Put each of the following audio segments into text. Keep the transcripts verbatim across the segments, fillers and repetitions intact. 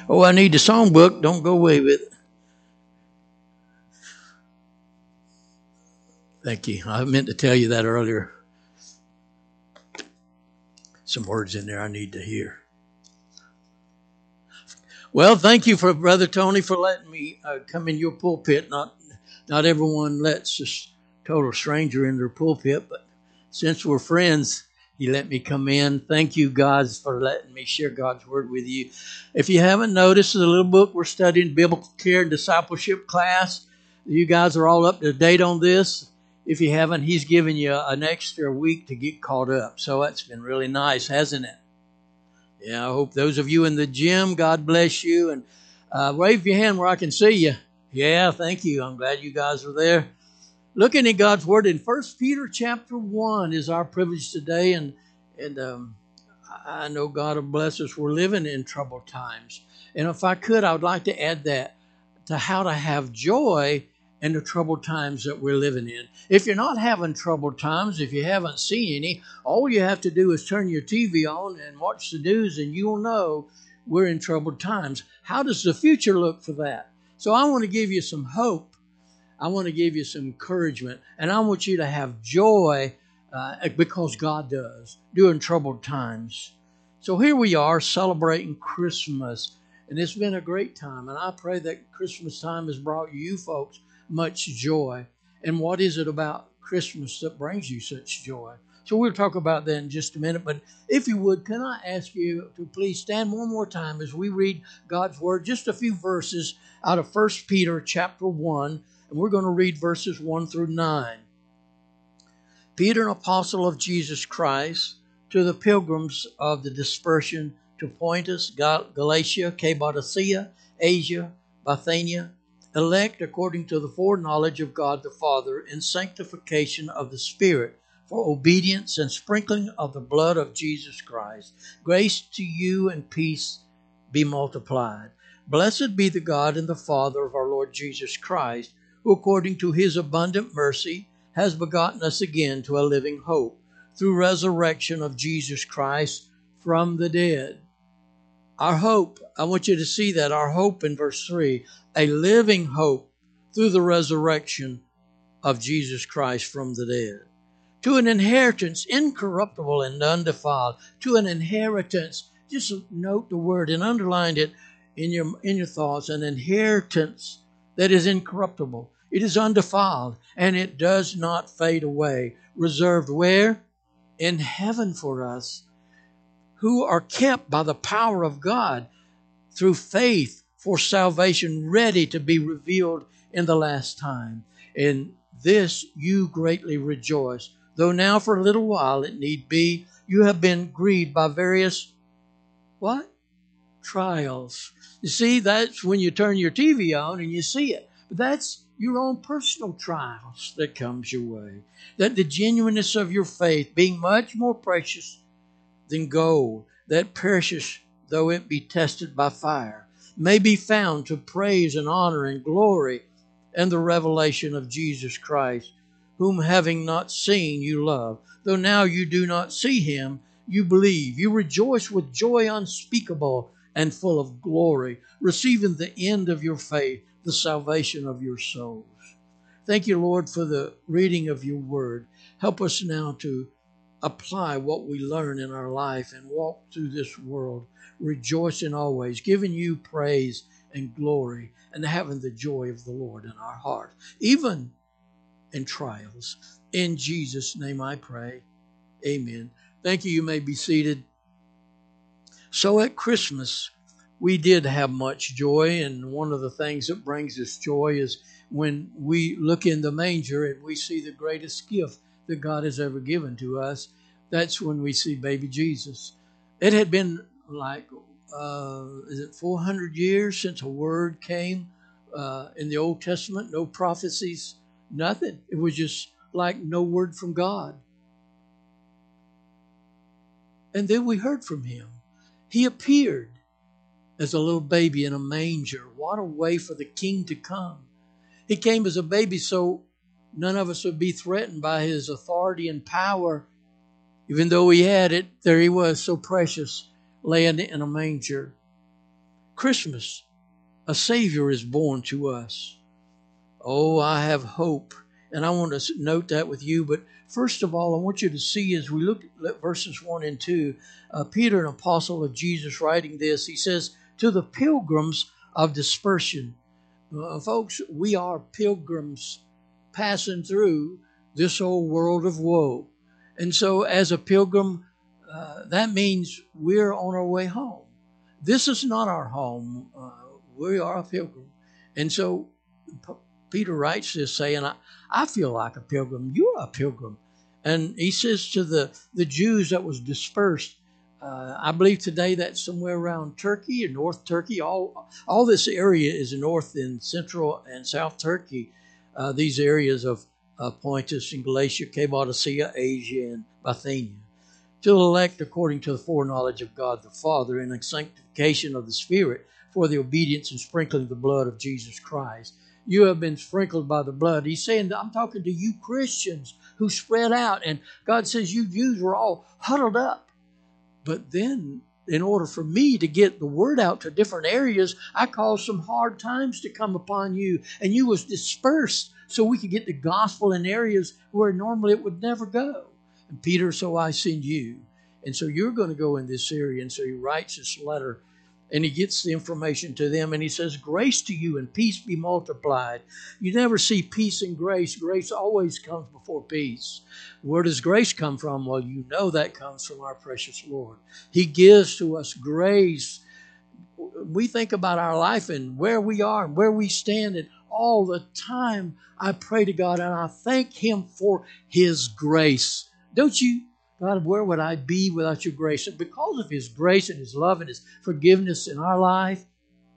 Oh, I need the songbook. Don't go away with it. Thank you. I meant to tell you that earlier. Some words in there I need to hear. Well, thank you for Brother Tony for letting me uh, come in your pulpit. Not, not everyone lets a total stranger in their pulpit, but since we're friends, you let me come in. Thank you, guys, for letting me share God's word with you. If you haven't noticed, the little book we're studying, Biblical Care and Discipleship class. You guys are all up to date on this. If you haven't, he's given you an extra week to get caught up. So that's been really nice, hasn't it? Yeah, I hope those of you in the gym, God bless you. And uh, wave your hand where I can see you. Yeah, thank you. I'm glad you guys are there. Looking at God's word in First Peter chapter one is our privilege today. And, and um, I know God will bless us. We're living in troubled times. And if I could, I would like to add that to how to have joy in the troubled times that we're living in. If you're not having troubled times, if you haven't seen any, all you have to do is turn your T V on and watch the news and you'll know we're in troubled times. How does the future look for that? So I want to give you some hope. I want to give you some encouragement. And I want you to have joy uh, because God does during troubled times. So here we are celebrating Christmas. And it's been a great time. And I pray that Christmas time has brought you folks much joy. And what is it about Christmas that brings you such joy? So we'll talk about that in just a minute. But if you would, can I ask you to please stand one more time as we read God's word, just a few verses out of First Peter chapter one. And we're going to read verses one through nine. Peter, an apostle of Jesus Christ, to the pilgrims of the dispersion to Pontus, Galatia, Cappadocia, Asia, Bithynia, elect according to the foreknowledge of God the Father in sanctification of the Spirit, for obedience and sprinkling of the blood of Jesus Christ. Grace to you and peace be multiplied. Blessed be the God and the Father of our Lord Jesus Christ, who according to his abundant mercy has begotten us again to a living hope, through resurrection of Jesus Christ from the dead. Our hope, I want you to see that, our hope in verse three, a living hope through the resurrection of Jesus Christ from the dead. To an inheritance incorruptible and undefiled. To an inheritance, just note the word and underline it in your, in your thoughts, an inheritance that is incorruptible. It is undefiled and it does not fade away. Reserved where? In heaven for us, who are kept by the power of God through faith for salvation, ready to be revealed in the last time. In this you greatly rejoice, though now for a little while it need be, you have been grieved by various, what? Trials. You see, that's when you turn your T V on and you see it. But that's your own personal trials that comes your way. That the genuineness of your faith, being much more precious than gold, that perishes though it be tested by fire, may be found to praise and honor and glory and the revelation of Jesus Christ, whom having not seen you love, though now you do not see him, you believe. You rejoice with joy unspeakable and full of glory, receiving the end of your faith, the salvation of your souls. Thank you, Lord, for the reading of your word. Help us now to apply what we learn in our life and walk through this world, rejoicing always, giving you praise and glory, and having the joy of the Lord in our heart, even in trials. In Jesus' name I pray. Amen. Thank you. You may be seated. So at Christmas, we did have much joy, and one of the things that brings us joy is when we look in the manger and we see the greatest gift that God has ever given to us. That's when we see baby Jesus. It had been like, uh, is it four hundred years since a word came uh, in the Old Testament? No prophecies, nothing. It was just like no word from God. And then we heard from him. He appeared as a little baby in a manger. What a way for the king to come. He came as a baby so none of us would be threatened by his authority and power. Even though he had it, there he was, so precious, laying in a manger. Christmas, a Savior is born to us. Oh, I have hope. And I want to note that with you. But first of all, I want you to see as we look at verses one and two, uh, Peter, an apostle of Jesus, writing this, he says, to the pilgrims of dispersion. Uh, folks, we are pilgrims passing through this old world of woe. And so as a pilgrim, uh, that means we're on our way home. This is not our home. Uh, we are a pilgrim. And so P- Peter writes this saying, I, I feel like a pilgrim. You're a pilgrim. And he says to the, the Jews that was dispersed, uh, I believe today that's somewhere around Turkey or North Turkey. All, all this area is North and Central and South Turkey. Uh, these areas of uh, Pontus and Galatia, Cappadocia, Asia, and Bithynia. To the elect according to the foreknowledge of God the Father and the sanctification of the Spirit for the obedience and sprinkling of the blood of Jesus Christ. You have been sprinkled by the blood. He's saying, I'm talking to you Christians who spread out. And God says you Jews were all huddled up. But then, in order for me to get the word out to different areas, I caused some hard times to come upon you. And you was dispersed so we could get the gospel in areas where normally it would never go. And Peter, so I send you. And so you're going to go in this area. And so he writes this letter and he gets the information to them and he says, grace to you and peace be multiplied. You never see peace and grace. Grace always comes before peace. Where does grace come from? Well, you know that comes from our precious Lord. He gives to us grace. We think about our life and where we are and where we stand, and all the time I pray to God and I thank Him for His grace. Don't you? God, where would I be without your grace? And because of His grace and His love and His forgiveness in our life,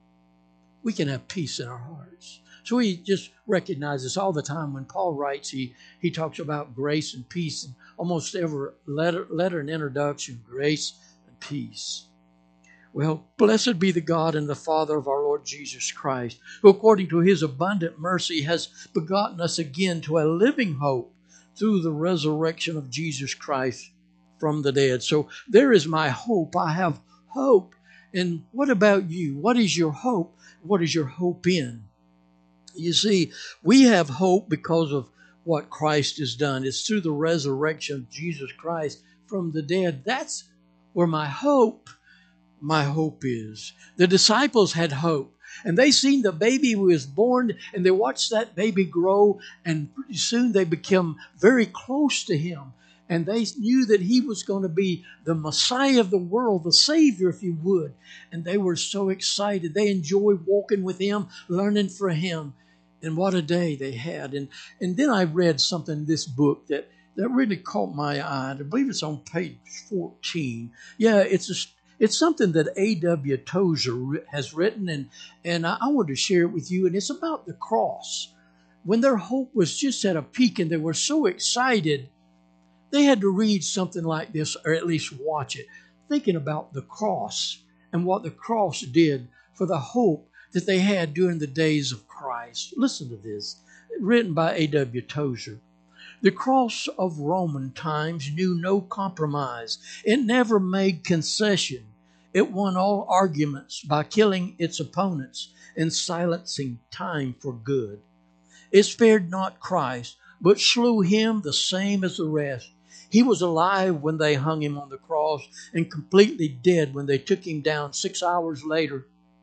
we can have peace in our hearts. So we just recognize this all the time. When Paul writes, he, he talks about grace and peace in almost every letter, letter and introduction, grace and peace. Well, blessed be the God and the Father of our Lord Jesus Christ, who according to His abundant mercy has begotten us again to a living hope through the resurrection of Jesus Christ from the dead. So there is my hope. I have hope. And what about you? What is your hope? What is your hope in? You see, we have hope because of what Christ has done. It's through the resurrection of Jesus Christ from the dead. That's where my hope, my hope is. The disciples had hope. And they seen the baby who was born, and they watched that baby grow, and pretty soon they became very close to Him. And they knew that He was going to be the Messiah of the world, the Savior, if you would. And they were so excited. They enjoyed walking with Him, learning from Him. And what a day they had. And, and then I read something in this book that, that really caught my eye. I believe it's on page fourteen. Yeah, it's a It's something that A W Tozer has written, and, and I, I want to share it with you, and it's about the cross. When their hope was just at a peak and they were so excited, they had to read something like this, or at least watch it, thinking about the cross and what the cross did for the hope that they had during the days of Christ. Listen to this, written by A W Tozer. The cross of Roman times knew no compromise. It never made concession. It won all arguments by killing its opponents and silencing time for good. It spared not Christ, but slew Him the same as the rest. He was alive when they hung Him on the cross and completely dead when they took Him down six hours later.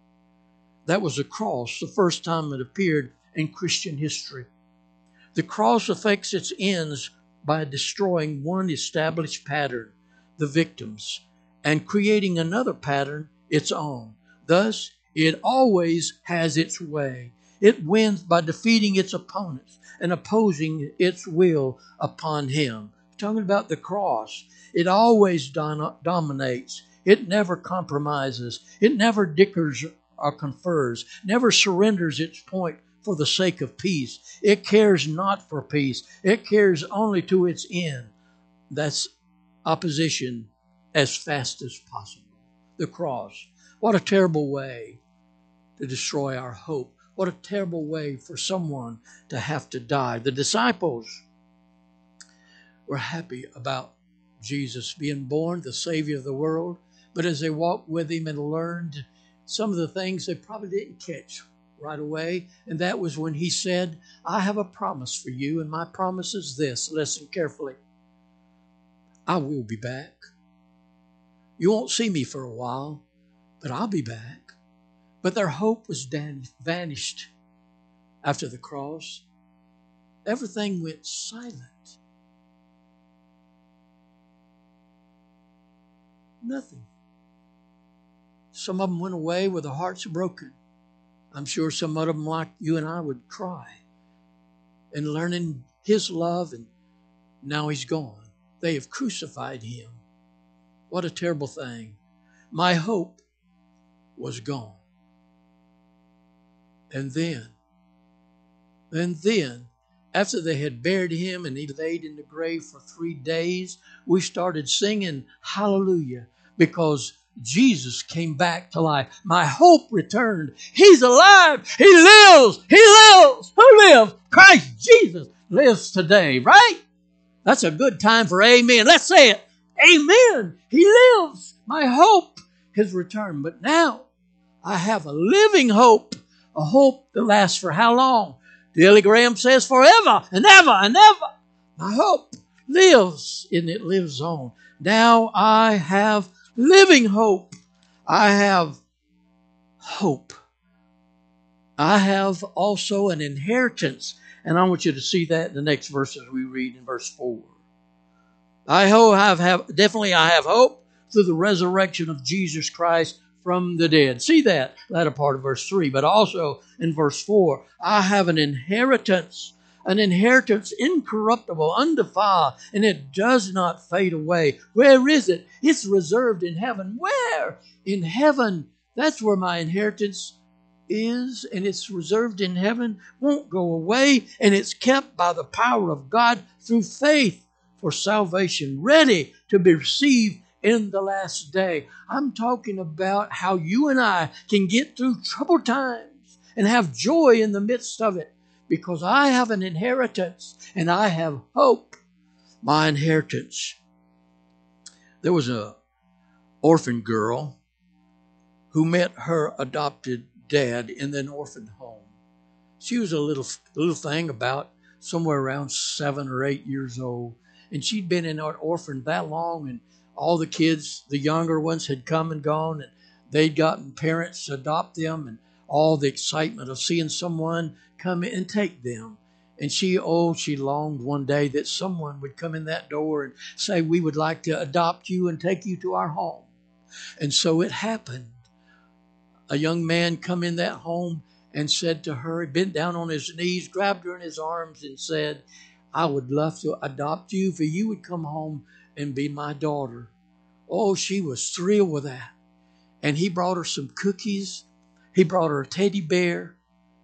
That was the cross, the first time it appeared in Christian history. The cross affects its ends by destroying one established pattern, the victims, and creating another pattern, its own. Thus, it always has its way. It wins by defeating its opponents and opposing its will upon Him. Talking about the cross, it always dom- dominates. It never compromises. It never dickers or confers, never surrenders its point for the sake of peace. It cares not for peace. It cares only to its end. That's opposition as fast as possible. The cross. What a terrible way to destroy our hope. What a terrible way for someone to have to die. The disciples were happy about Jesus being born, the Savior of the world. But as they walked with Him and learned some of the things they probably didn't catch right away. And that was when he said, I have a promise for you, and my promise is this. Listen carefully. I will be back. You won't see me for a while, but I'll be back. But their hope was vanished after the cross. Everything went silent. Nothing. Some of them went away with their hearts broken. I'm sure some of them, like you and I, would cry and learning his love, and now he's gone. They have crucified him. What a terrible thing. My hope was gone. And then, and then, after they had buried him and he laid in the grave for three days, we started singing hallelujah, because Jesus came back to life. My hope returned. He's alive. He lives. He lives. Who lives? Christ Jesus lives today, right? That's a good time for amen. Let's say it. Amen. He lives. My hope has returned. But now I have a living hope, a hope that lasts for how long? Billy Graham says forever and ever and ever. My hope lives, and it lives on. Now I have living hope. I have hope. I have also an inheritance. And I want you to see that in the next verses we read in verse four. I have, have definitely I have hope through the resurrection of Jesus Christ from the dead. See that latter part of verse three, but also in verse four, I have an inheritance, an inheritance incorruptible, undefiled, and it does not fade away. Where is it? It's reserved in heaven. Where? In heaven. That's where my inheritance is, and it's reserved in heaven, won't go away, and it's kept by the power of God through faith for salvation, ready to be received in the last day. I'm talking about how you and I can get through troubled times and have joy in the midst of it, because I have an inheritance and I have hope. My inheritance. There was a orphan girl who met her adopted dad in an orphan home. She was a little little thing about somewhere around seven or eight years old, and she'd been in an orphan that long, and all the kids, the younger ones, had come and gone, and they'd gotten parents to adopt them, and all the excitement of seeing someone come in and take them. And she, oh, she longed one day that someone would come in that door and say, we would like to adopt you and take you to our home. And so it happened. A young man come in that home and said to her, he bent down on his knees, grabbed her in his arms and said, I would love to adopt you if you would come home and be my daughter. Oh, she was thrilled with that. And he brought her some cookies. He brought her a teddy bear.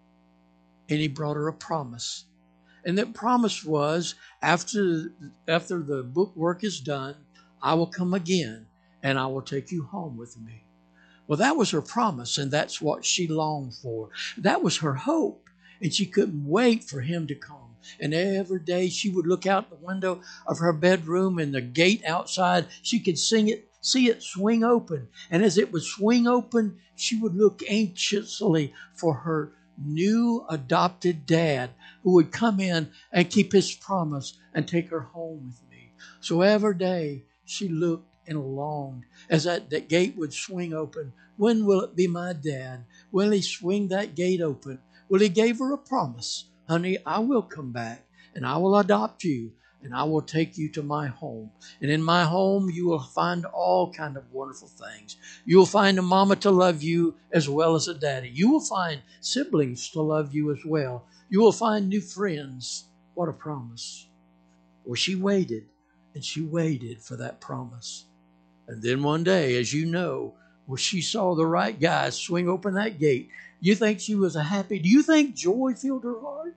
And he brought her a promise. And that promise was, after, after the book work is done, I will come again and I will take you home with me. Well, that was her promise, and that's what she longed for. That was her hope, and she couldn't wait for him to come. And every day she would look out the window of her bedroom, and the gate outside, she could sing it, see it swing open. And as it would swing open, she would look anxiously for her new adopted dad, who would come in and keep his promise and take her home with me. So every day she looked and longed as that, that gate would swing open. When will it be my dad? Will he swing that gate open? Well, he gave her a promise. Honey, I will come back and I will adopt you and I will take you to my home. And in my home, you will find all kind of wonderful things. You will find a mama to love you as well as a daddy. You will find siblings to love you as well. You will find new friends. What a promise. Well, she waited and she waited for that promise. And then one day, as you know, well, she saw the right guy swing open that gate. You think she was a happy? Do you think joy filled her heart?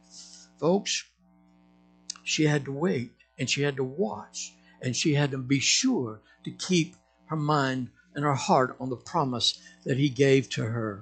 Folks, she had to wait and she had to watch and she had to be sure to keep her mind and her heart on the promise that he gave to her.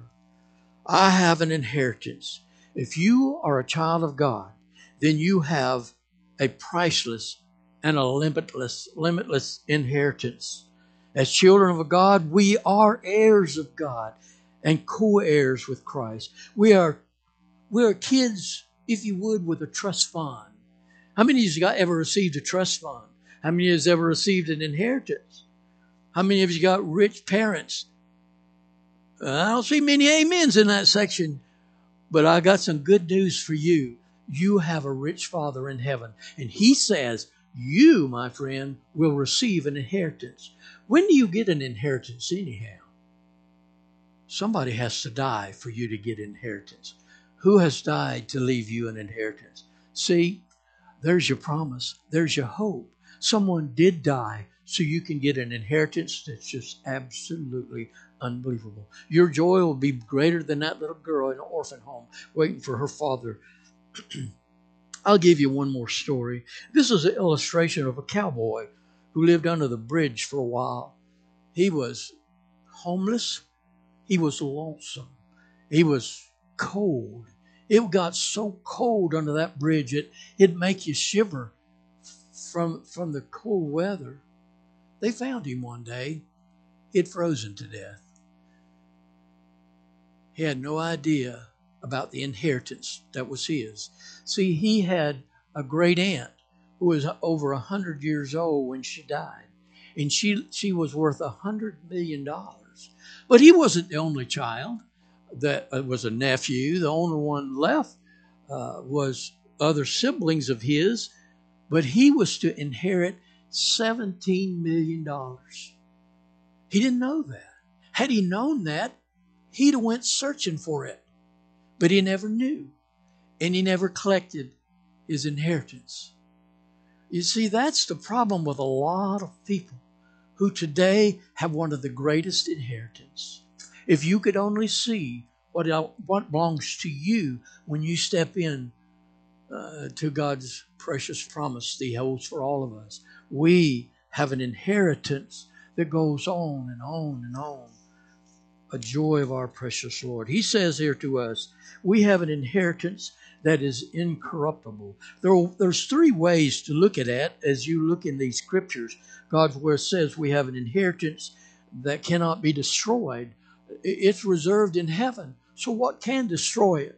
I have an inheritance. If you are a child of God, then you have a priceless and a limitless, limitless inheritance. As children of God, we are heirs of God. and co-heirs with Christ. We are, we are kids, if you would, with a trust fund. How many of you got ever received a trust fund? How many of you ever received an inheritance? How many of you got rich parents? I don't see many amens in that section, but I got some good news for you. You have a rich Father in heaven, and He says, you, my friend, will receive an inheritance. When do you get an inheritance anyhow? Somebody has to die for you to get inheritance. Who has died to leave you an inheritance? See, there's your promise. There's your hope. Someone did die so you can get an inheritance that's just absolutely unbelievable. Your joy will be greater than that little girl in an orphan home waiting for her father. I'll give you one more story. This is an illustration of a cowboy who lived under the bridge for a while. He was homeless. He was lonesome. He was cold. It got so cold under that bridge, it, it'd make you shiver from, from the cold weather. They found him one day. He'd frozen to death. He had no idea about the inheritance that was his. See, he had a great aunt who was over a hundred years old when she died, and she she was worth a hundred million dollars. But he wasn't the only child that uh, was a nephew. The only one left uh, was other siblings of his, but he was to inherit seventeen million dollars. He didn't know that. Had he known that, he'd have went searching for it. But he never knew, and he never collected his inheritance. You see, that's the problem with a lot of people who today have one of the greatest inheritance. If you could only see what, what belongs to you when you step in uh, to God's precious promise that He holds for all of us. We have an inheritance that goes on and on and on. A joy of our precious Lord. He says here to us, we have an inheritance that is incorruptible. There, there's three ways to look at it as you look in these scriptures. God's word says we have an inheritance that cannot be destroyed. It's reserved in heaven. So what can destroy it?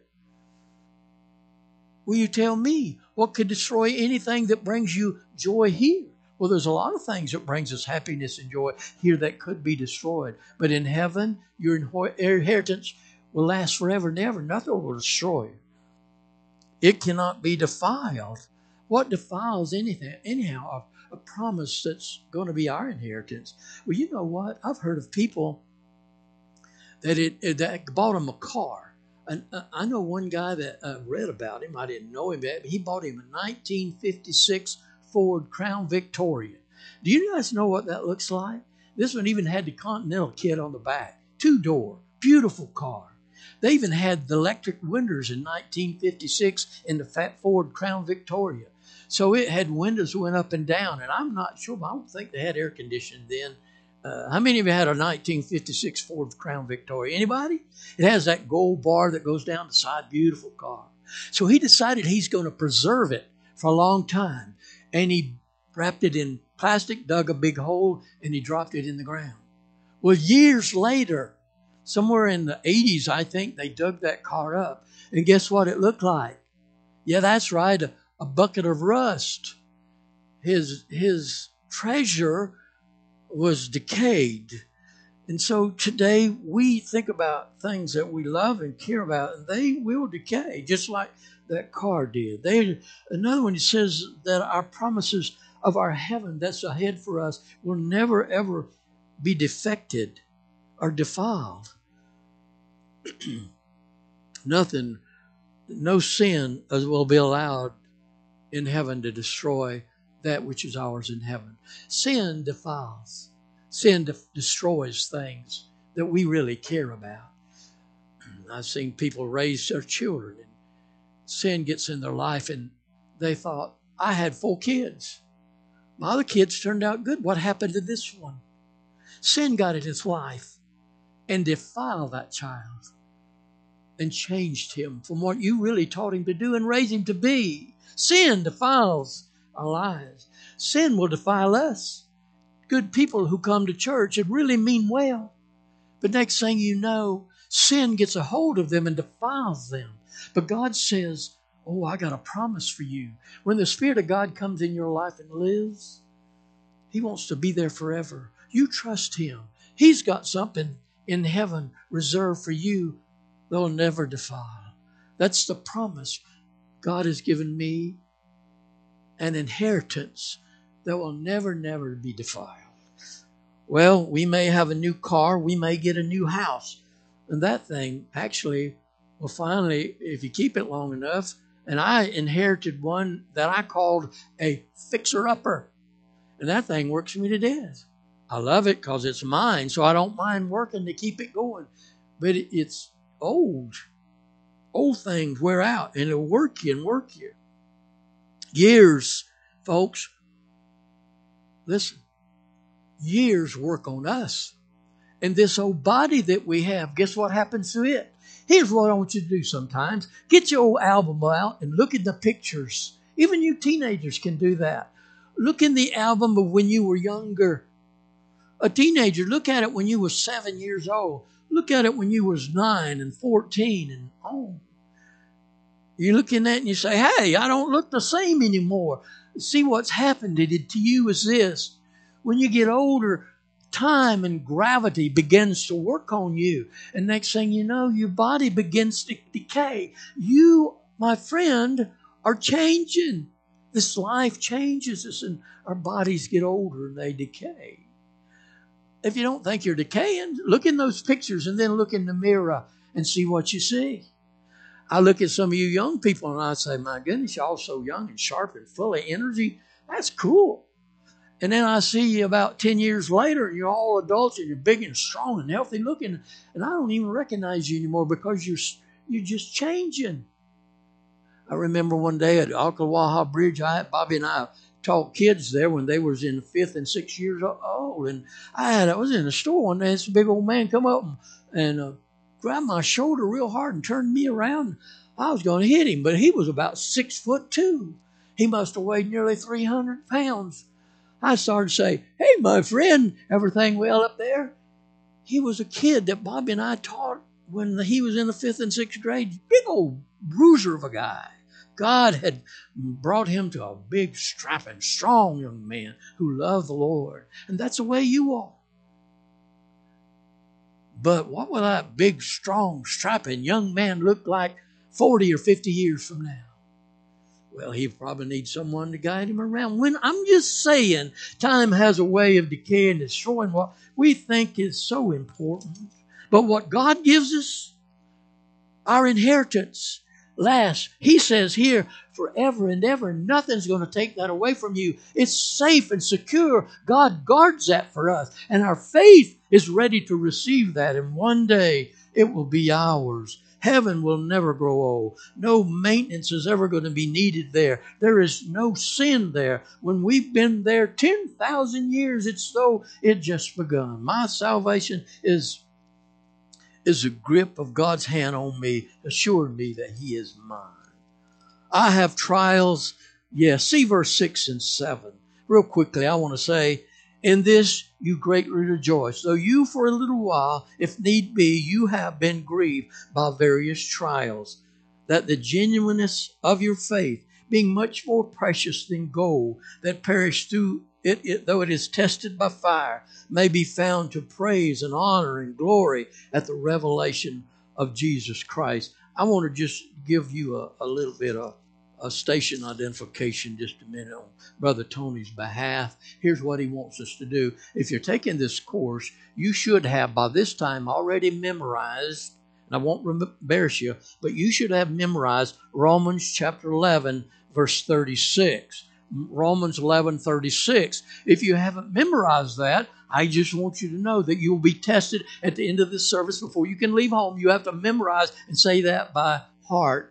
Will you tell me what could destroy anything that brings you joy here? Well, there's a lot of things that brings us happiness and joy here that could be destroyed. But in heaven, your inheritance will last forever and ever. Nothing will destroy you. It cannot be defiled. What defiles anything? Anyhow, a, a promise that's going to be our inheritance. Well, you know what? I've heard of people that it that bought them a car. And I know one guy that uh, read about him. I didn't know him, but he bought him a nineteen fifty-six Ford Crown Victoria. Do you guys know what that looks like? This one even had the Continental kit on the back. Two-door, beautiful car. They even had the electric windows in nineteen fifty-six in the fat Ford Crown Victoria. So it had windows that went up and down, and I'm not sure, but I don't think they had air conditioning then. Uh, how many of you had a nineteen fifty-six Ford Crown Victoria? Anybody? It has that gold bar that goes down the side. Beautiful car. So he decided he's going to preserve it for a long time. And he wrapped it in plastic, dug a big hole, and he dropped it in the ground. Well, years later, somewhere in the eighties, I think, they dug that car up. And guess what it looked like? Yeah, that's right, a, a bucket of rust. His, his treasure was decayed. And so today we think about things that we love and care about, and they will decay, just like that car did. They, another one, it says that our promises of our heaven that's ahead for us will never, ever be defected or defiled. Nothing, no sin will be allowed in heaven to destroy that which is ours in heaven. Sin defiles. Sin de- destroys things that we really care about. I've seen people raise their children, and sin gets in their life, and they thought, I had four kids. My other kids turned out good. What happened to this one? Sin got in his life and defiled that child and changed him from what you really taught him to do and raised him to be. Sin defiles our lives. Sin will defile us. Good people who come to church and really mean well. But next thing you know, Sin gets a hold of them and defiles them. But God says, oh, I got a promise for you. When the Spirit of God comes in your life and lives, He wants to be there forever. You trust Him. He's got something in heaven reserved for you that will never defile. That's the promise. God has given me an inheritance that will never, never be defiled. Well, we may have a new car. We may get a new house. And that thing actually will finally, if you keep it long enough, and I inherited one that I called a fixer-upper. And that thing works me to death. I love it because it's mine, so I don't mind working to keep it going. But it, it's old. Old things wear out, and it'll work you and work you. Years, folks. Listen. Years work on us. And this old body that we have, guess what happens to it? Here's what I want you to do sometimes. Get your old album out and look at the pictures. Even you teenagers can do that. Look in the album of when you were younger. A teenager, look at it when you were seven years old. Look at it when you was nine and fourteen and on. You look in that and you say, hey, I don't look the same anymore. See what's happened to you is this. When you get older, time and gravity begins to work on you. And next thing you know, your body begins to decay. You, my friend, are changing. This life changes us and our bodies get older and they decay. If you don't think you're decaying, look in those pictures and then look in the mirror and see what you see. I look at some of you young people and I say, my goodness, y'all so young and sharp and full of energy. That's cool. And then I see you about ten years later and you're all adults and you're big and strong and healthy looking. And I don't even recognize you anymore because you're, you're just changing. I remember one day at Ocklawaha Bridge, I, Bobby and I taught kids there when they was in fifth and sixth years old. And I had, I was in the store one day and this big old man come up and, and uh, grabbed my shoulder real hard and turned me around. I was going to hit him, but he was about six foot two. He must have weighed nearly three hundred pounds. I started to say, hey, my friend, everything well up there? He was a kid that Bobby and I taught when he was in the fifth and sixth grade. Big old bruiser of a guy. God had brought him to a big, strapping, strong young man who loved the Lord. And that's the way you are. But what will that big, strong, strapping young man look like forty or fifty years from now? Well, he probably needs someone to guide him around. When I'm just saying, time has a way of decaying and destroying what we think is so important. But what God gives us, our inheritance, lasts. He says here, forever and ever, nothing's going to take that away from you. It's safe and secure. God guards that for us. And our faith is ready to receive that. And one day it will be ours. Heaven will never grow old. No maintenance is ever going to be needed there. There is no sin there. When we've been there ten thousand years, it's though it just begun. My salvation is, is a grip of God's hand on me, assuring me that He is mine. I have trials. Yes, see verse six and seven. Real quickly, I want to say, in this you greatly rejoice, though you for a little while, if need be, you have been grieved by various trials, that the genuineness of your faith, being much more precious than gold, that perish through it, it though it is tested by fire, may be found to praise and honor and glory at the revelation of Jesus Christ. I want to just give you a, a little bit of a station identification just a minute on Brother Tony's behalf. Here's what he wants us to do. If you're taking this course, you should have by this time already memorized, and I won't embarrass you, but you should have memorized Romans chapter eleven, verse thirty-six. Romans eleven, thirty-six. If you haven't memorized that, I just want you to know that you'll be tested at the end of this service before you can leave home. You have to memorize and say that by heart.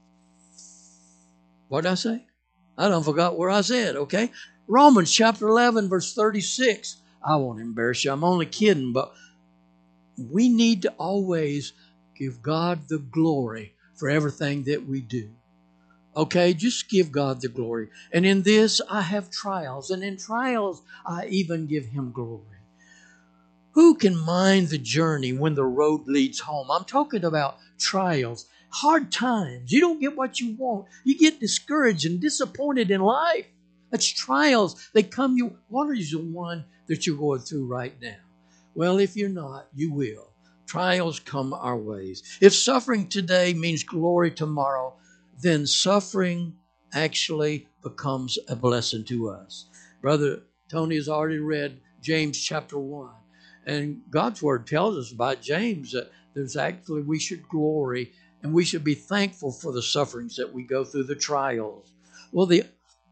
What did I say? I don't forgot where I said, okay? Romans chapter eleven, verse thirty-six. I won't embarrass you. I'm only kidding, but we need to always give God the glory for everything that we do. Okay, just give God the glory. And in this, I have trials. And in trials, I even give Him glory. Who can mind the journey when the road leads home? I'm talking about trials, hard times. You don't get what you want. You get discouraged and disappointed in life. That's trials. They come you. What is the one that you're going through right now? Well, if you're not, you will. Trials come our ways. If suffering today means glory tomorrow, then suffering actually becomes a blessing to us. Brother Tony has already read James chapter one. And God's word tells us about James that there's actually, we should glory and we should be thankful for the sufferings that we go through, the trials. Well, the,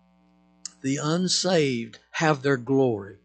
the unsaved have their glory.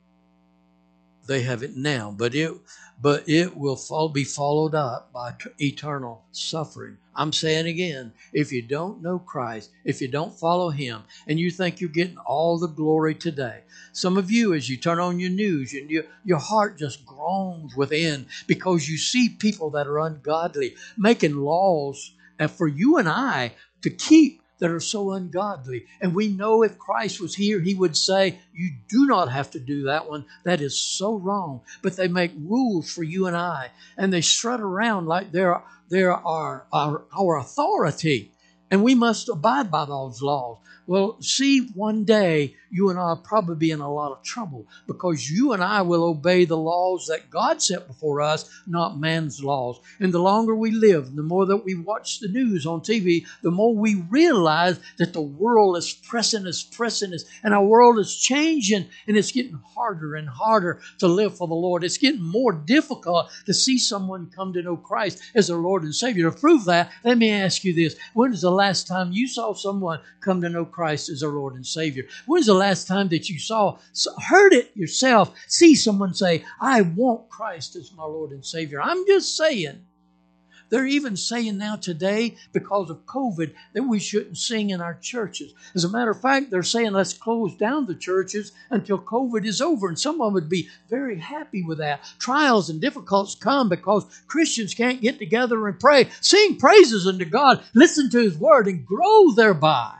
They have it now, but it but it will fall, be followed up by eternal suffering. I'm saying again, if you don't know Christ, if you don't follow Him, and you think you're getting all the glory today, some of you, as you turn on your news, and you, your heart just groans within because you see people that are ungodly making laws for you and I to keep that are so ungodly. And we know if Christ was here, He would say, you do not have to do that one. That is so wrong. But they make rules for you and I, and they strut around like they're, they're our, our, our authority, and we must abide by those laws. Well, see, one day you and I will probably be in a lot of trouble because you and I will obey the laws that God set before us, not man's laws. And the longer we live, the more that we watch the news on T V, the more we realize that the world is pressing us, pressing us, and our world is changing, and it's getting harder and harder to live for the Lord. It's getting more difficult to see someone come to know Christ as their Lord and Savior. To prove that, let me ask you this. When was the last time you saw someone come to know Christ as their Lord and Savior? When's the last time that you saw, heard it yourself, see someone say, I want Christ as my Lord and Savior? I'm just saying. They're even saying now today, because of COVID, that we shouldn't sing in our churches. As a matter of fact, they're saying let's close down the churches until COVID is over. And someone would be very happy with that. Trials and difficulties come because Christians can't get together and pray. Sing praises unto God, listen to His word, and grow thereby.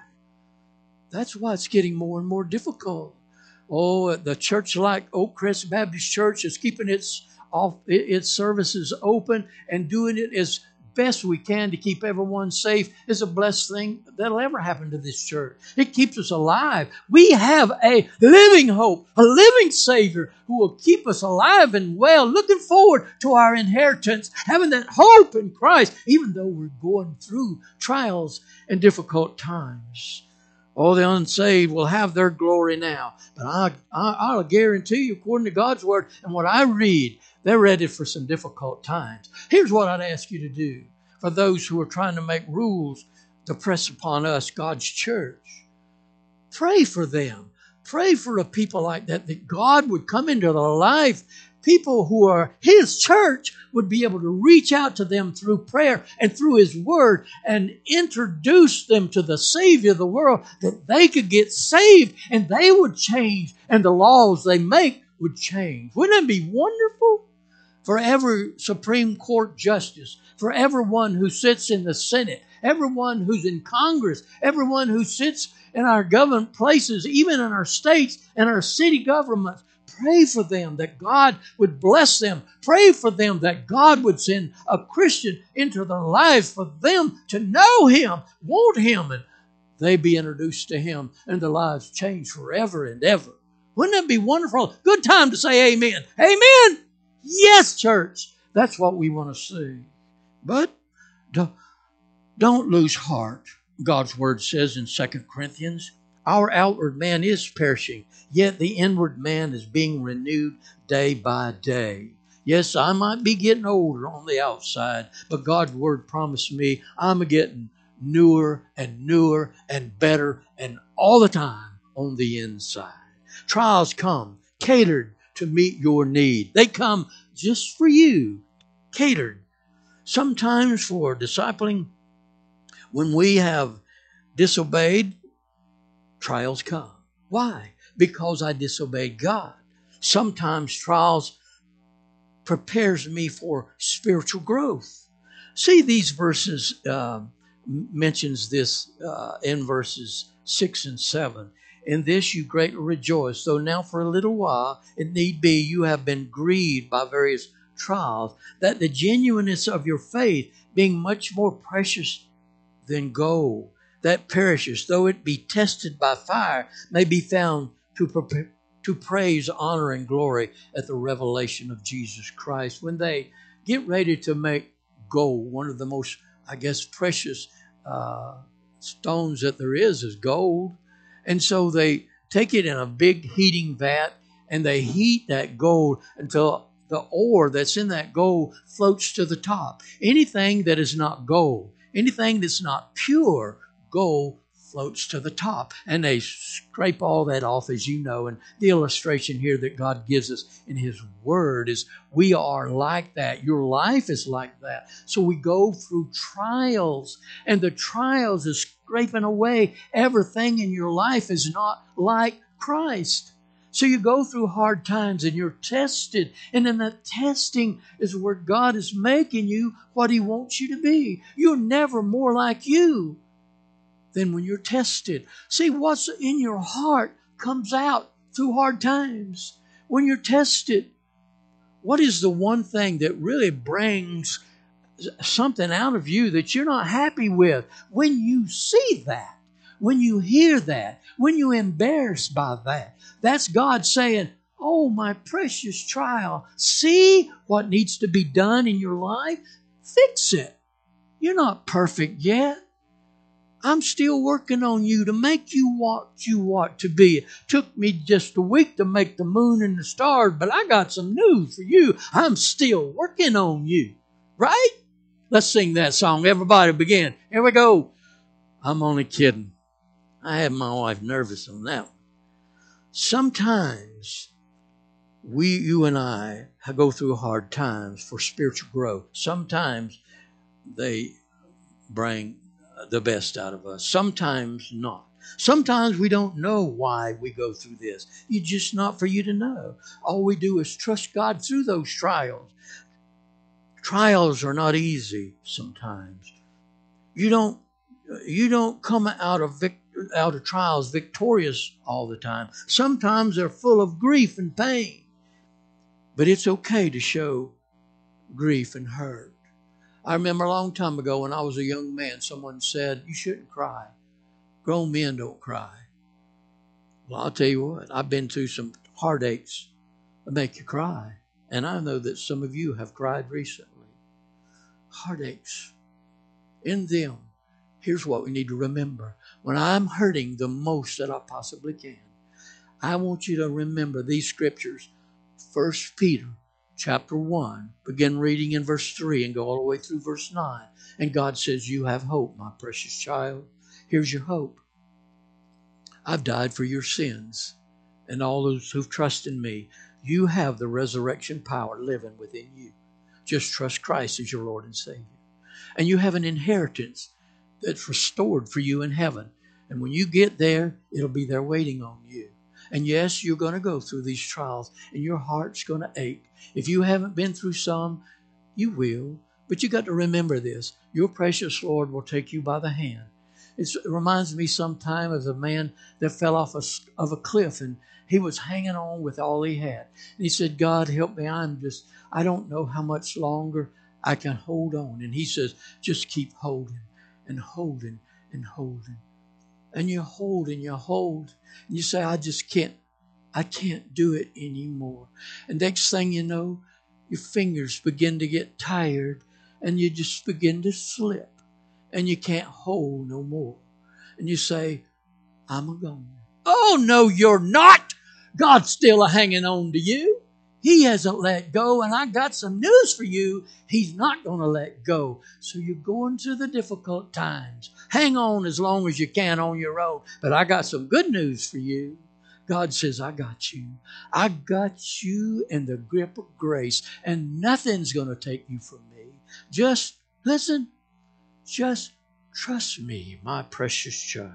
That's why it's getting more and more difficult. Oh, the church like Oak Crest Baptist Church is keeping its off its services open and doing it as best we can to keep everyone safe. Is a blessed thing that'll ever happen to this church. It keeps us alive. We have a living hope, a living Savior who will keep us alive and well, looking forward to our inheritance, having that hope in Christ, even though we're going through trials and difficult times. Oh, the unsaved will have their glory now. But I, I, I'll guarantee you, according to God's word and what I read, they're ready for some difficult times. Here's what I'd ask you to do for those who are trying to make rules to press upon us, God's church. Pray for them. Pray for a people like that, that God would come into their life. People who are His church would be able to reach out to them through prayer and through His word and introduce them to the Savior of the world, that they could get saved and they would change and the laws they make would change. Wouldn't that be wonderful? For every Supreme Court justice, for everyone who sits in the Senate, everyone who's in Congress, everyone who sits in our government places, even in our states and our city governments, pray for them that God would bless them. Pray for them that God would send a Christian into their lives for them to know Him, want Him, and they be introduced to Him and their lives change forever and ever. Wouldn't that be wonderful? Good time to say amen. Amen. Yes, church. That's what we want to see. But don't lose heart. God's word says in Second Corinthians, our outward man is perishing, yet the inward man is being renewed day by day. Yes, I might be getting older on the outside, but God's word promised me I'm getting newer and newer and better and all the time on the inside. Trials come catered to meet your need. They come just for you, catered. Sometimes for discipling, when we have disobeyed, trials come. Why? Because I disobeyed God. Sometimes trials prepares me for spiritual growth. See, these verses uh, mentions this uh, in verses six and seven. In this you greatly rejoice, though now for a little while, it need be, you have been grieved by various trials, that the genuineness of your faith, being much more precious than gold, that perishes, though it be tested by fire, may be found to prepare to praise, honor, and glory at the revelation of Jesus Christ. When they get ready to make gold, one of the most, I guess, precious uh, stones that there is is gold. And so they take it in a big heating vat and they heat that gold until the ore that's in that gold floats to the top. Anything that is not gold, anything that's not pure gold, floats to the top, and they scrape all that off, as you know. And the illustration here that God gives us in His Word is we are like that. Your life is like that. So we go through trials, and the trials is scraping away everything in your life is not like Christ. So you go through hard times and you're tested, and in that testing is where God is making you what He wants you to be. You're never more like you than when you're tested. See, what's in your heart comes out through hard times. When you're tested, what is the one thing that really brings something out of you that you're not happy with? When you see that, when you hear that, when you're embarrassed by that, that's God saying, oh, my precious child, see what needs to be done in your life? Fix it. You're not perfect yet. I'm still working on you to make you what you want to be. It took me just a week to make the moon and the stars, but I got some news for you. I'm still working on you. Right? Let's sing that song. Everybody begin. Here we go. I'm only kidding. I had my wife nervous on that one. Sometimes we, you and I, go through hard times for spiritual growth. Sometimes they bring the best out of us. Sometimes not. Sometimes we don't know why we go through this. It's just not for you to know. All we do is trust God through those trials. Trials are not easy sometimes. You don't you don't come out of vic, out of trials victorious all the time. Sometimes they're full of grief and pain. But it's okay to show grief and hurt. I remember a long time ago when I was a young man, someone said, you shouldn't cry. Grown men don't cry. Well, I'll tell you what, I've been through some heartaches that make you cry. And I know that some of you have cried recently. Heartaches. In them, here's what we need to remember. When I'm hurting the most that I possibly can, I want you to remember these scriptures. First Peter chapter one, begin reading in verse three and go all the way through verse nine. And God says, you have hope, my precious child. Here's your hope. I've died for your sins and all those who've trusted in me. You have the resurrection power living within you. Just trust Christ as your Lord and Savior. And you have an inheritance that's restored for you in heaven. And when you get there, it'll be there waiting on you. And yes, you're going to go through these trials and your heart's going to ache. If you haven't been through some, you will. But you got to remember this. Your precious Lord will take you by the hand. It's, it reminds me sometime of a man that fell off a, of a cliff and he was hanging on with all he had. And he said, God, help me. I'm just, I don't know how much longer I can hold on. And he says, just keep holding and holding and holding. And you hold and you hold. And you say, I just can't, I can't do it anymore. And next thing you know, your fingers begin to get tired and you just begin to slip. And you can't hold no more. And you say, I'm a goner. Oh, no, you're not. God's still a hanging on to you. He hasn't let go, and I got some news for you. He's not going to let go. So you're going through the difficult times. Hang on as long as you can on your own. But I got some good news for you. God says, I got you. I got you in the grip of grace, and nothing's going to take you from me. Just listen. Just trust me, my precious child.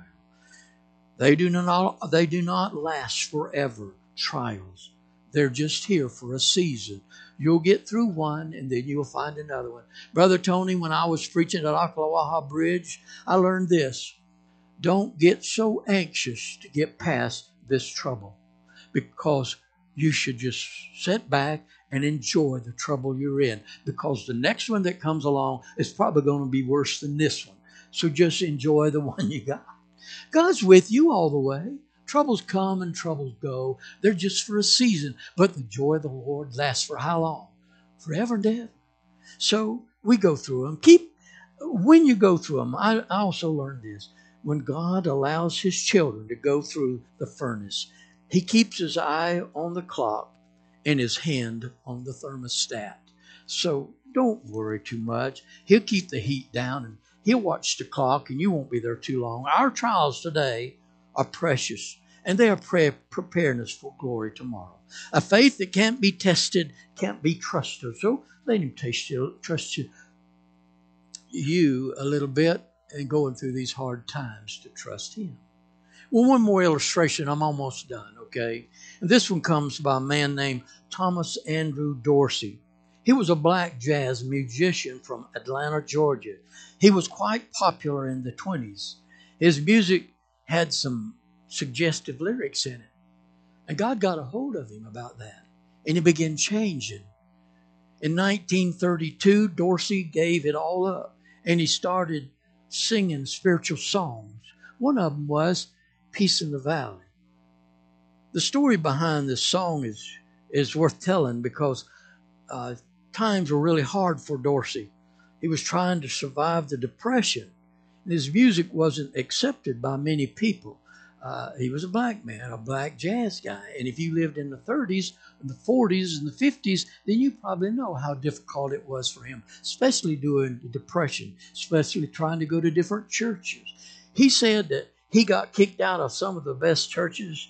They do not, they do not last forever, trials. They're just here for a season. You'll get through one and then you'll find another one. Brother Tony, when I was preaching at Ocklawaha Bridge, I learned this. Don't get so anxious to get past this trouble, because you should just sit back and enjoy the trouble you're in, because the next one that comes along is probably going to be worse than this one. So just enjoy the one you got. God's with you all the way. Troubles come and troubles go. They're just for a season. But the joy of the Lord lasts for how long? Forever and ever. So we go through them. Keep, when you go through them, I, I also learned this. When God allows his children to go through the furnace, he keeps his eye on the clock and his hand on the thermostat. So don't worry too much. He'll keep the heat down and he'll watch the clock, and you won't be there too long. Our trials today are precious, and they are pre- preparing us for glory tomorrow. A faith that can't be tested can't be trusted. So let him taste you, trust you, you a little bit and going through these hard times to trust him. Well, one more illustration. I'm almost done, okay? And this one comes by a man named Thomas Andrew Dorsey. He was a black jazz musician from Atlanta, Georgia. He was quite popular in the twenties. His music had some suggestive lyrics in it. And God got a hold of him about that. And he began changing. In nineteen thirty-two, Dorsey gave it all up. And he started singing spiritual songs. One of them was Peace in the Valley. The story behind this song is, is worth telling, because uh, times were really hard for Dorsey. He was trying to survive the Depression, and his music wasn't accepted by many people. Uh, he was a black man, a black jazz guy, and if you lived in the thirties, and the forties, and the fifties, then you probably know how difficult it was for him, especially during the Depression, especially trying to go to different churches. He said that he got kicked out of some of the best churches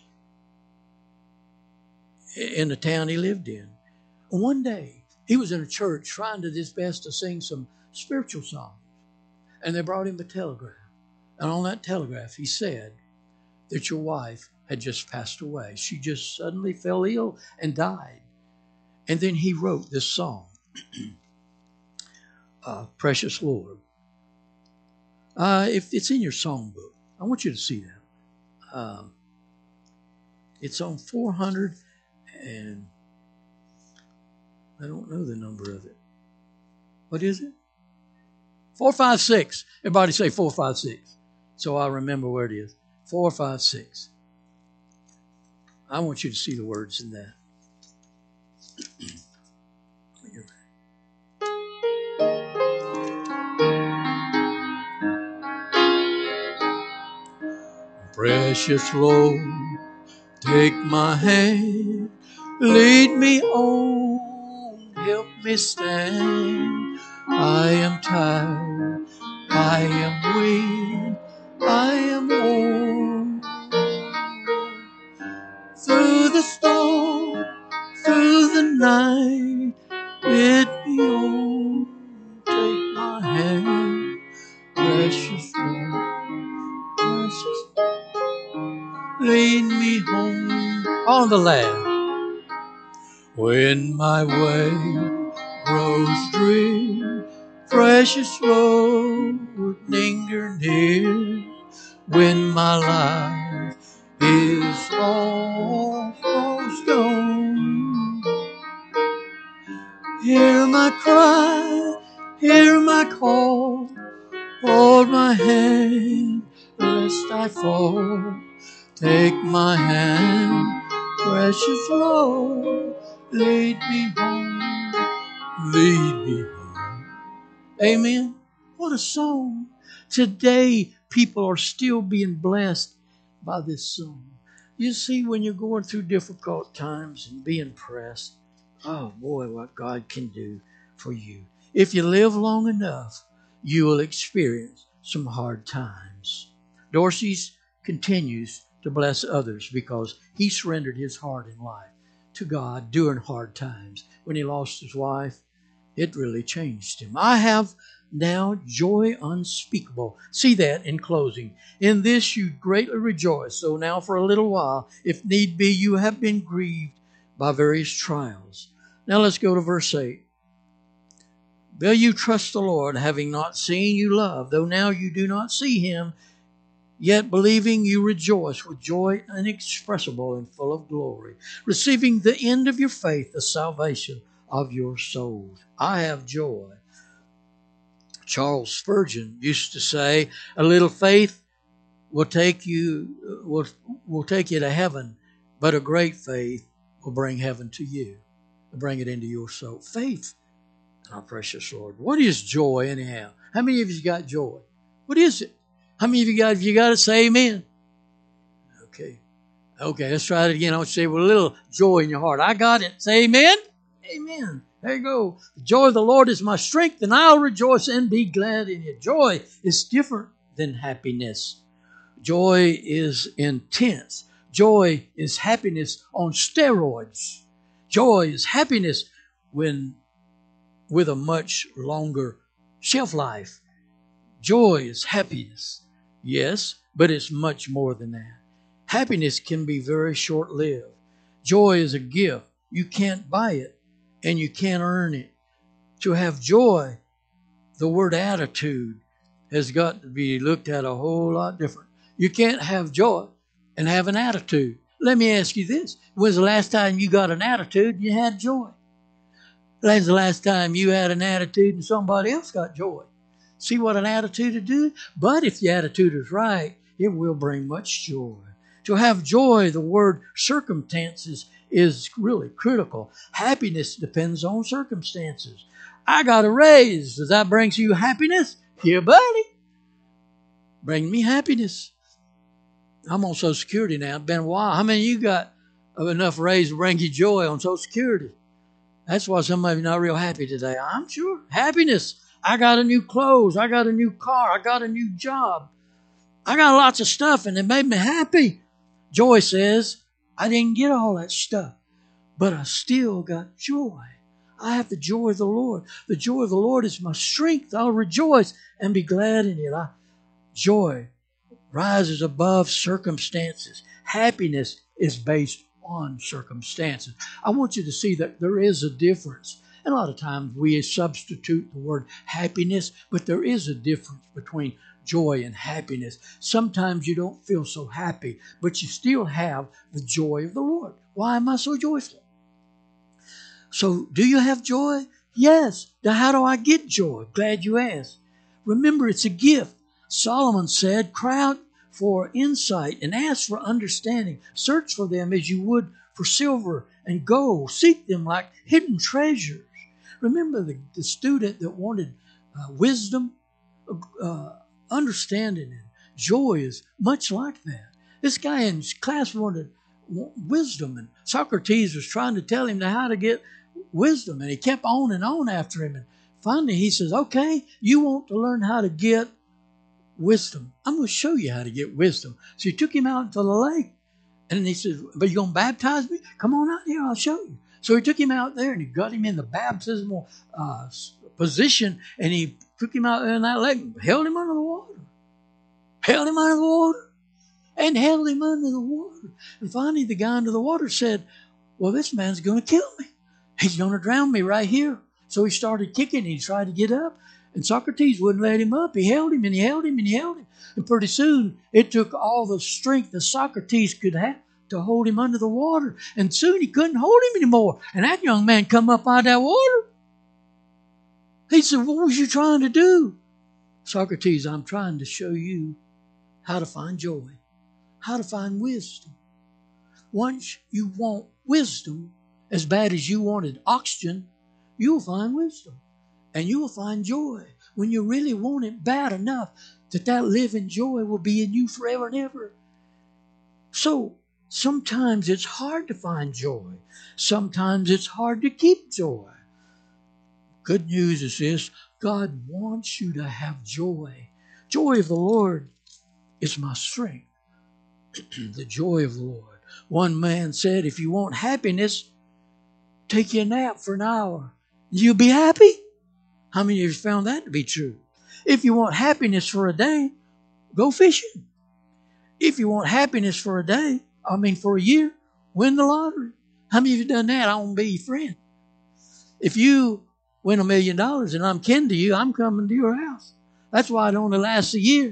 in the town he lived in. One day, he was in a church trying to his best to sing some spiritual songs. And they brought him a telegram. And on that telegraph, he said that your wife had just passed away. She just suddenly fell ill and died. And then he wrote this song, uh, Precious Lord. Uh, if it's in your songbook, I want you to see that. Um, it's on four hundred, and I don't know the number of it. What is it? four five six. Everybody say four five six. So I'll remember where it is. four five six. I want you to see the words in that. Precious Lord, take my hand, lead me on, help me stand. I am tired, I am weak, I am worn. Through the storm, through the night, lead me on, take my hand, precious Lord, precious Lord, lead me home. On the land, when my way grows drear, precious Lord, linger near. When my life is almost gone, hear my cry, hear my call, hold my hand, lest I fall. Take my hand, precious Lord, lead me home, lead me home. Amen. What a song. Today, people are still being blessed by this song. You see, when you're going through difficult times and being pressed, oh boy, what God can do for you. If you live long enough, you will experience some hard times. Dorsey continues to bless others because he surrendered his heart and life to God during hard times. When he lost his wife, it really changed him. I have now joy unspeakable. See that in closing. In this you greatly rejoice. So now for a little while, if need be, you have been grieved by various trials. Now let's go to verse eight. Will you trust the Lord, having not seen you love, though now you do not see him, Yet believing you rejoice with joy inexpressible and full of glory, receiving the end of your faith, the salvation of your souls. I have joy. Charles Spurgeon used to say, a little faith will take you will, will take you to heaven, but a great faith will bring heaven to you, will bring it into your soul. Faith, our precious Lord. What is joy anyhow? How many of you got joy? What is it? How many of you got, if you got it, say amen. Okay. Okay, let's try it again. I want you to say with a little joy in your heart. I got it. Say amen. Amen. There you go. The joy of the Lord is my strength, and I'll rejoice and be glad in it. Joy is different than happiness. Joy is intense. Joy is happiness on steroids. Joy is happiness when with a much longer shelf life. Joy is happiness. Yes, but it's much more than that. Happiness can be very short-lived. Joy is a gift. You can't buy it, and you can't earn it. To have joy, the word attitude has got to be looked at a whole lot different. You can't have joy and have an attitude. Let me ask you this. When was the last time you got an attitude and you had joy? When's the last time you had an attitude and somebody else got joy? See what an attitude would do? But if the attitude is right, it will bring much joy. To have joy, the word circumstances is really critical. Happiness depends on circumstances. I got a raise. Does that bring you happiness? Yeah, buddy. Bring me happiness. I'm on Social Security now. It's been a while. How many of you got enough raise to bring you joy on Social Security? That's why some of you are not real happy today. I'm sure. Happiness. I got a new clothes. I got a new car. I got a new job. I got lots of stuff, and it made me happy. Joy says, I didn't get all that stuff, but I still got joy. I have the joy of the Lord. The joy of the Lord is my strength. I'll rejoice and be glad in it. I, joy rises above circumstances. Happiness is based on circumstances. I want you to see that there is a difference. And a lot of times we substitute the word happiness, but there is a difference between joy and happiness. Sometimes you don't feel so happy, but you still have the joy of the Lord. Why am I so joyful? So, do you have joy? Yes. Now, how do I get joy? Glad you asked. Remember, it's a gift. Solomon said, cry out for insight and ask for understanding. Search for them as you would for silver and gold. Seek them like hidden treasures. Remember the, the student that wanted uh, wisdom, uh, understanding, and joy is much like that. This guy in his class wanted wisdom, and Socrates was trying to tell him how to get wisdom, and he kept on and on after him. And finally he says, okay, you want to learn how to get wisdom. I'm going to show you how to get wisdom. So he took him out into the lake, and he said, but you going to baptize me? Come on out here, I'll show you. So he took him out there, and he got him in the baptismal uh, position, and he took him out there in that lake and held him under the water. Held him under the water. And held him under the water. And finally the guy under the water said, well, this man's going to kill me. He's going to drown me right here. So he started kicking, and he tried to get up. And Socrates wouldn't let him up. He held him, and he held him, and he held him. And pretty soon, it took all the strength that Socrates could have to hold him under the water. And soon he couldn't hold him anymore. And that young man come up out of that water. He said, what was you trying to do? Socrates, I'm trying to show you how to find joy, how to find wisdom. Once you want wisdom as bad as you wanted oxygen, you'll find wisdom. And you will find joy when you really want it bad enough that that living joy will be in you forever and ever. So sometimes it's hard to find joy. Sometimes it's hard to keep joy. Good news is this: God wants you to have joy. Joy of the Lord is my strength. The joy of the Lord. One man said, if you want happiness, take you a nap for an hour. You'll be happy. How many of you found that to be true? If you want happiness for a day, go fishing. If you want happiness for a day, I mean for a year, win the lottery. How many of you done that? I want to be your friend. If you win a million dollars and I'm kin to you, I'm coming to your house. That's why it only lasts a year.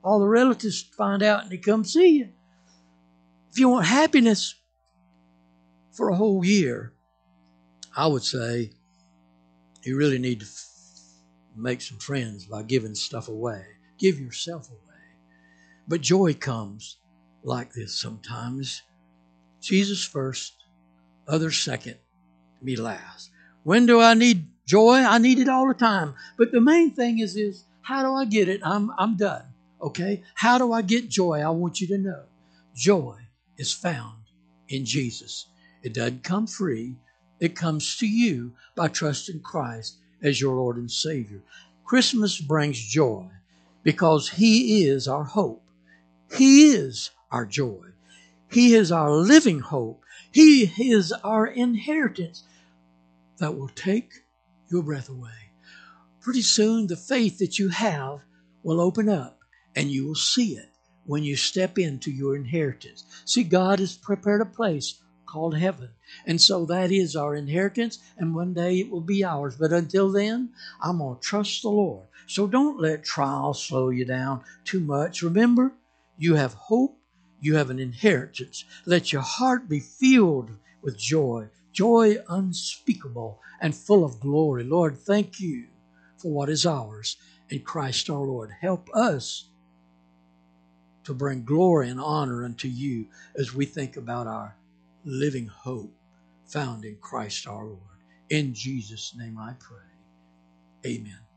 all the relatives find out and they come see you. If you want happiness for a whole year, I would say you really need to f- make some friends by giving stuff away. Give yourself away. But joy comes like this sometimes. Jesus first, others second, me last. When do I need joy? I need it all the time. But the main thing is, is how do I get it? I'm, I'm done. Okay? How do I get joy? I want you to know. Joy is found in Jesus. It doesn't come free. It comes to you by trusting Christ as your Lord and Savior. Christmas brings joy because He is our hope. He is our joy. He is our living hope. He is our inheritance that will take your breath away. Pretty soon, the faith that you have will open up and you will see it when you step into your inheritance. See, God has prepared a place called heaven. And so that is our inheritance, and one day it will be ours. But until then, I'm going to trust the Lord. So don't let trials slow you down too much. Remember, you have hope. You have an inheritance. Let your heart be filled with joy, joy unspeakable and full of glory. Lord, thank you for what is ours in Christ our Lord. Help us to bring glory and honor unto you as we think about our living hope found in Christ our Lord. In Jesus' name I pray. Amen.